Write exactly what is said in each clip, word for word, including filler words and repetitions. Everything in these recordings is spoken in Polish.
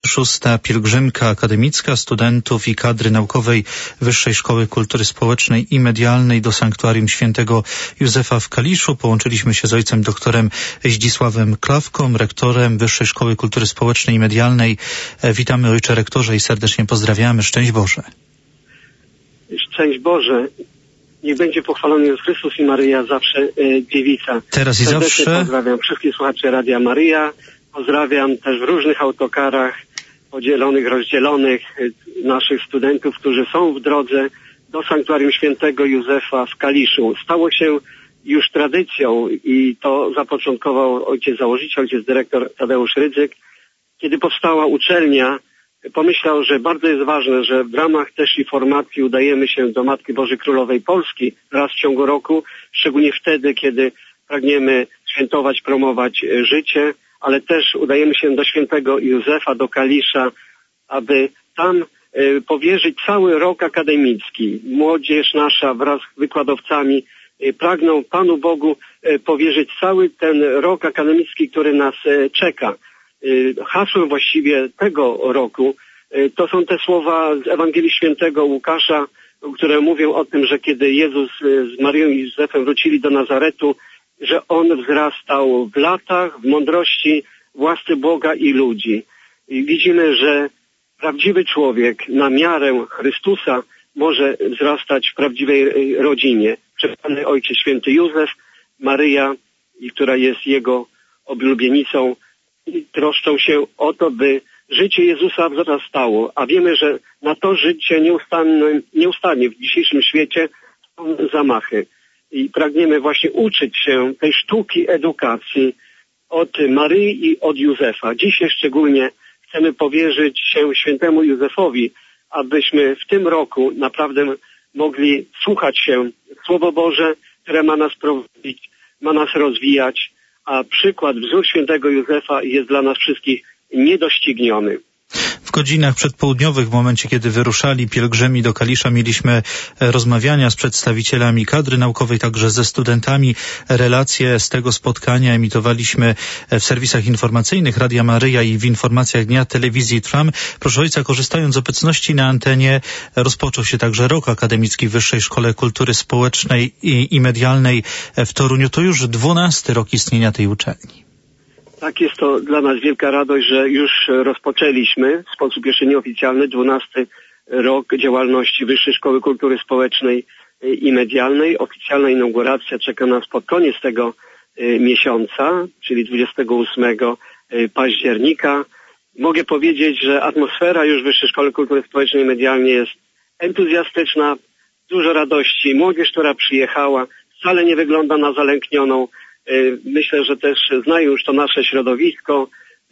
szósta pielgrzymka akademicka studentów i kadry naukowej Wyższej Szkoły Kultury Społecznej i Medialnej do Sanktuarium Świętego Józefa w Kaliszu. Połączyliśmy się z ojcem doktorem Zdzisławem Klawką, rektorem Wyższej Szkoły Kultury Społecznej i Medialnej. Witamy, ojcze rektorze, i serdecznie pozdrawiamy. Szczęść Boże. Szczęść Boże. Niech będzie pochwalony Jezus Chrystus i Maryja zawsze e, dziewica. Teraz i Serdecznie zawsze. Pozdrawiam wszystkich słuchaczy Radia Maryja. Pozdrawiam też w różnych autokarach podzielonych, rozdzielonych e, naszych studentów, którzy są w drodze do Sanktuarium Świętego Józefa w Kaliszu. Stało się już tradycją i to zapoczątkował ojciec założyciel, ojciec dyrektor Tadeusz Rydzyk. Kiedy powstała uczelnia, pomyślał, że bardzo jest ważne, że w ramach też i formacji udajemy się do Matki Bożej Królowej Polski raz w ciągu roku, szczególnie wtedy, kiedy pragniemy świętować, promować życie, ale też udajemy się do Świętego Józefa, do Kalisza, aby tam y, powierzyć cały rok akademicki. Młodzież nasza wraz z wykładowcami y, pragną Panu Bogu y, powierzyć cały ten rok akademicki, który nas y, czeka. Hasłem właściwie tego roku to są te słowa z Ewangelii Świętego Łukasza, które mówią o tym, że kiedy Jezus z Maryją i Józefem wrócili do Nazaretu, że On wzrastał w latach, w mądrości, w łasce Boga i ludzi. I widzimy, że prawdziwy człowiek na miarę Chrystusa może wzrastać w prawdziwej rodzinie. Przebrany Ojciec Święty Józef, Maryja, która jest Jego oblubienicą, i troszczą się o to, by życie Jezusa wzrastało, a wiemy, że na to życie nieustannie, nieustannie w dzisiejszym świecie są zamachy. I pragniemy właśnie uczyć się tej sztuki edukacji od Maryi i od Józefa. Dzisiaj szczególnie chcemy powierzyć się świętemu Józefowi, abyśmy w tym roku naprawdę mogli słuchać się w Słowo Boże, które ma nas prowadzić, ma nas rozwijać, a przykład, wzór świętego Józefa jest dla nas wszystkich niedościgniony. W godzinach przedpołudniowych, w momencie kiedy wyruszali pielgrzymi do Kalisza, mieliśmy rozmawiania z przedstawicielami kadry naukowej, także ze studentami. Relacje z tego spotkania emitowaliśmy w serwisach informacyjnych Radia Maryja i w informacjach Dnia Telewizji Trwam. Proszę ojca, korzystając z obecności na antenie, rozpoczął się także rok akademicki w Wyższej Szkole Kultury Społecznej i, i Medialnej w Toruniu. To już dwunasty rok istnienia tej uczelni. Tak, jest to dla nas wielka radość, że już rozpoczęliśmy w sposób jeszcze nieoficjalny dwunasty rok działalności Wyższej Szkoły Kultury Społecznej i Medialnej. Oficjalna inauguracja czeka nas pod koniec tego miesiąca, czyli dwudziestego ósmego października. Mogę powiedzieć, że atmosfera już Wyższej Szkoły Kultury Społecznej i Medialnej jest entuzjastyczna, dużo radości. Młodzież, która przyjechała, wcale nie wygląda na zalęknioną. Myślę, że też znają już to nasze środowisko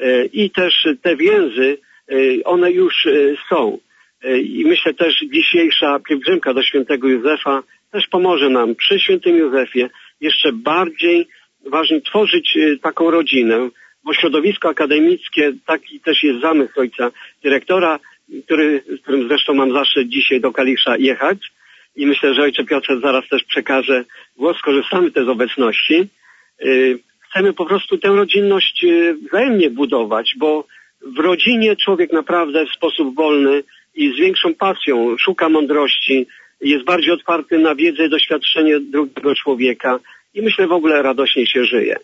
i też te więzy, one już są. I myślę też dzisiejsza pielgrzymka do Świętego Józefa też pomoże nam przy Świętym Józefie jeszcze bardziej ważnie tworzyć taką rodzinę, bo środowisko akademickie, taki też jest zamysł ojca dyrektora, który, z którym zresztą mam zaszczyt dzisiaj do Kalisza jechać i myślę, że ojcze Piotrze zaraz też przekaże głos, korzystamy też z obecności. Chcemy po prostu tę rodzinność wzajemnie budować, bo w rodzinie człowiek naprawdę w sposób wolny i z większą pasją szuka mądrości, jest bardziej otwarty na wiedzę i doświadczenie drugiego człowieka i myślę w ogóle radośniej się żyje.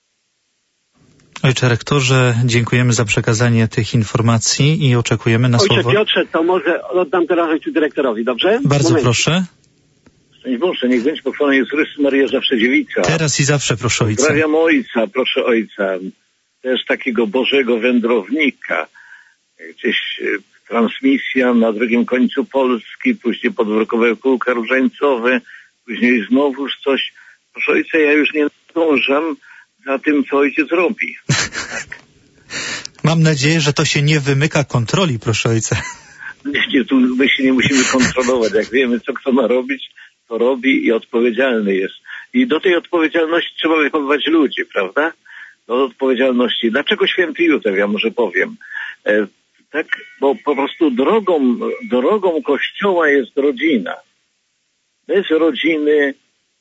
Ojcze rektorze, dziękujemy za przekazanie tych informacji i oczekujemy na Ojcze słowo. Ojcze Piotrze, to może oddam teraz ojcu dyrektorowi, dobrze? Bardzo Momencie. proszę. Szczęść Boże, niech będzie pochwalony Jezus Chrystus, Maryja zawsze dziewica. Teraz i zawsze, proszę ojca. Pozdrawiam ojca, proszę ojca, też takiego Bożego wędrownika. Gdzieś transmisja na drugim końcu Polski, później podwórkowe kółka różańcowe, później znowuż coś. Proszę ojca, ja już nie nadążam za tym, co ojciec robi. Tak. Mam nadzieję, że to się nie wymyka kontroli, proszę ojca. Nie, nie, tu my się nie musimy kontrolować. Jak wiemy, co kto ma robić, to robi i odpowiedzialny jest. I do tej odpowiedzialności trzeba wychowywać ludzi, prawda? Do odpowiedzialności. Dlaczego święty Józef, ja może powiem. E, tak, bo po prostu drogą, drogą Kościoła jest rodzina. Bez rodziny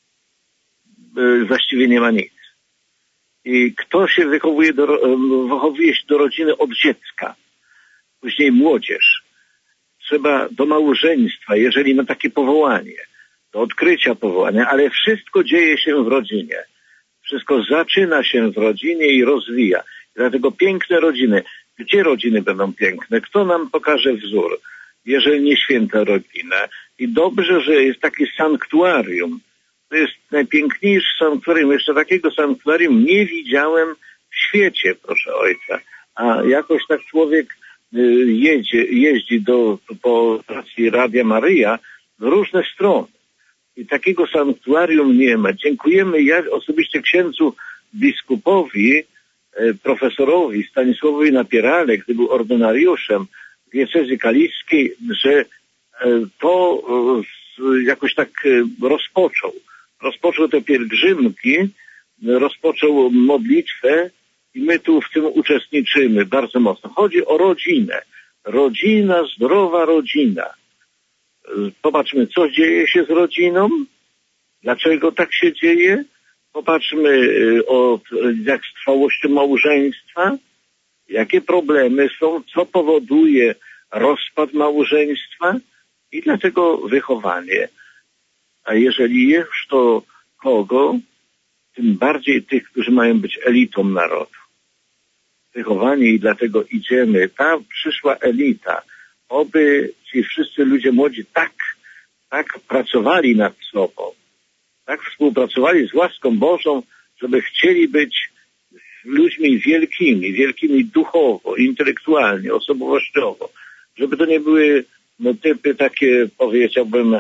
e, właściwie nie ma nic. I kto się wychowuje do, wychowuje się do rodziny od dziecka. później młodzież. Trzeba do małżeństwa, jeżeli ma takie powołanie, do odkrycia powołania, ale wszystko dzieje się w rodzinie. Wszystko zaczyna się w rodzinie i rozwija. Dlatego piękne rodziny. Gdzie rodziny będą piękne? Kto nam pokaże wzór, jeżeli nie święta rodzina? I dobrze, że jest takie sanktuarium. To jest najpiękniejsze sanktuarium. Jeszcze takiego sanktuarium nie widziałem w świecie, proszę ojca. A jakoś tak człowiek jedzie, jeździ do, po stacji Radia Maryja w różne strony. I takiego sanktuarium nie ma. Dziękujemy ja osobiście księdzu biskupowi, profesorowi Stanisławowi Napierale, gdy był ordynariuszem w diecezji kaliskiej, że to jakoś tak rozpoczął. Rozpoczął te pielgrzymki, rozpoczął modlitwę i my tu w tym uczestniczymy bardzo mocno. Chodzi o rodzinę. Rodzina, zdrowa rodzina. Popatrzmy, co dzieje się z rodziną, dlaczego tak się dzieje. Popatrzmy o, jak z trwałością małżeństwa, jakie problemy są, co powoduje rozpad małżeństwa i dlatego wychowanie. A jeżeli już, to kogo? Tym bardziej tych, którzy mają być elitą narodu. Wychowanie i dlatego idziemy. Ta przyszła elita, oby ci wszyscy ludzie młodzi tak, tak pracowali nad sobą, tak współpracowali z łaską Bożą, żeby chcieli być ludźmi wielkimi, wielkimi duchowo, intelektualnie, osobowościowo. Żeby to nie były no, typy takie, powiedziałbym,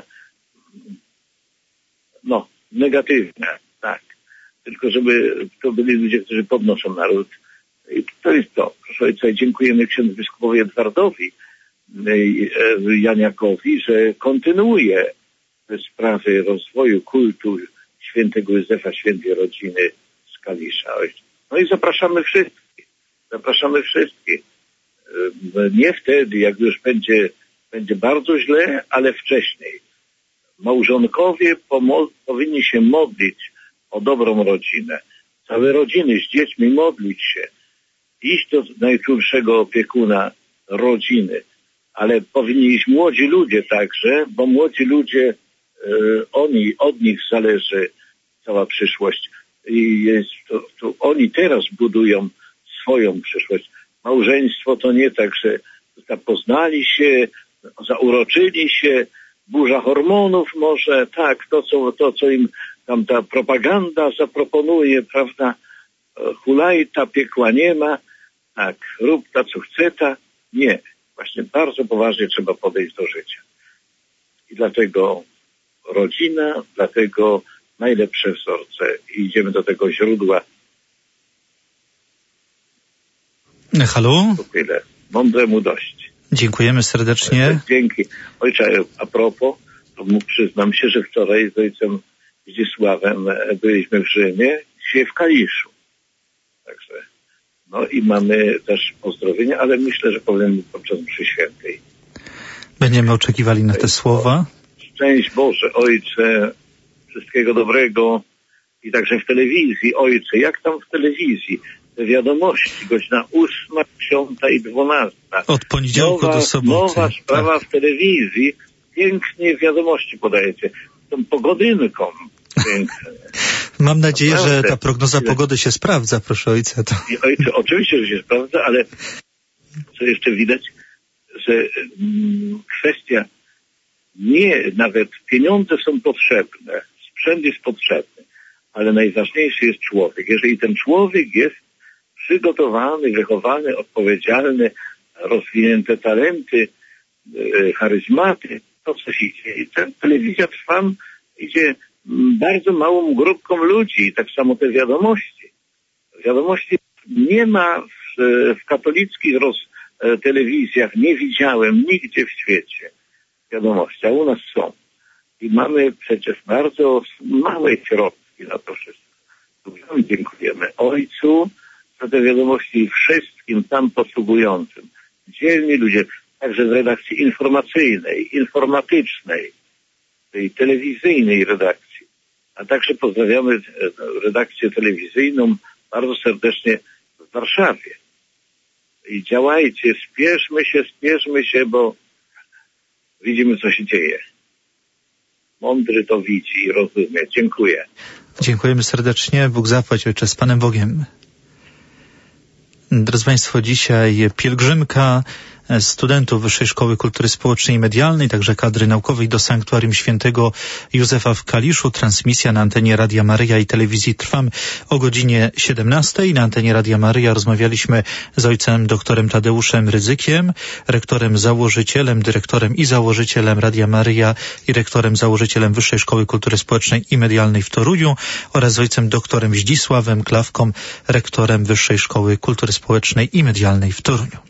no, negatywne, tak. Tylko żeby to byli ludzie, którzy podnoszą naród. I to jest to. Proszę ojca, dziękujemy księdzu biskupowi Edwardowi Janiakowi, że kontynuuje te sprawy rozwoju kultu świętego Józefa, świętej rodziny z Kalisza. No i zapraszamy wszystkich. Zapraszamy wszystkich. Nie wtedy, jak już będzie, będzie bardzo źle, ale wcześniej. Małżonkowie pomo- powinni się modlić o dobrą rodzinę. Całe rodziny z dziećmi modlić się. Iść do najczulszego opiekuna rodziny. Ale powinni iść młodzi ludzie także, bo młodzi ludzie, e, oni, od nich zależy cała przyszłość. I jest to, to oni teraz budują swoją przyszłość. Małżeństwo to nie tak, że zapoznali się, zauroczyli się, burza hormonów może, tak, to co, to, co im tam ta propaganda zaproponuje, prawda, hulajta, piekła nie ma, tak, rób ta, co chce ta, nie. Właśnie bardzo poważnie trzeba podejść do życia. I dlatego rodzina, dlatego najlepsze wzorce. I idziemy do tego źródła. Halo? To tyle. Mądremu dość. Dziękujemy serdecznie. Dzięki. Ojcze, a propos, to mu przyznam się, że wczoraj z ojcem Zdzisławem byliśmy w Rzymie, dzisiaj w Kaliszu. Także, no i mamy też pozdrowienia, ale myślę, że powiem podczas mszy świętej. Będziemy oczekiwali na te słowa. Szczęść Boże, Ojcze, wszystkiego dobrego i także w telewizji. Ojcze, jak tam w telewizji? Te wiadomości, godzina ósma, piąta i dwunasta. Od poniedziałku nowa, do soboty. Nowa sprawa tak. w telewizji. Pięknie wiadomości podajecie. Tą pogodynką. Pięknie. Mam nadzieję, Naprawdę. że ta prognoza pogody się sprawdza, proszę ojca. To... I ojcze, oczywiście, że się sprawdza, ale co jeszcze widać, że mm, kwestia nie, nawet pieniądze są potrzebne, sprzęt jest potrzebny, ale najważniejszy jest człowiek. Jeżeli ten człowiek jest przygotowany, wychowany, odpowiedzialny, rozwinięte talenty, e, charyzmaty, to coś idzie. I ta telewizja trwa, idzie bardzo małą grupką ludzi i tak samo te wiadomości. Wiadomości nie ma w, w katolickich roz, telewizjach, nie widziałem nigdzie w świecie wiadomości, a u nas są. I mamy przecież bardzo małe środki na to wszystko. Dziękujemy Ojcu za te wiadomości i wszystkim tam posługującym. Dzielni ludzie, także w redakcji informacyjnej, informatycznej, tej telewizyjnej redakcji. A także pozdrawiamy redakcję telewizyjną bardzo serdecznie w Warszawie. I działajcie, spieszmy się, spieszmy się, bo widzimy, co się dzieje. Mądry to widzi i rozumie. Dziękuję. Dziękujemy serdecznie. Bóg zapłać, Ojcze, z Panem Bogiem. Drodzy Państwo, dzisiaj pielgrzymka studentów Wyższej Szkoły Kultury Społecznej i Medialnej, także kadry naukowej do Sanktuarium Świętego Józefa w Kaliszu. Transmisja na antenie Radia Maryja i telewizji Trwam o godzinie siedemnastej. Na antenie Radia Maryja rozmawialiśmy z ojcem doktorem Tadeuszem Rydzykiem, rektorem, założycielem, dyrektorem i założycielem Radia Maryja i rektorem, założycielem Wyższej Szkoły Kultury Społecznej i Medialnej w Toruniu oraz z ojcem doktorem Zdzisławem Klawką, rektorem Wyższej Szkoły Kultury Społecznej i Medialnej w Toruniu.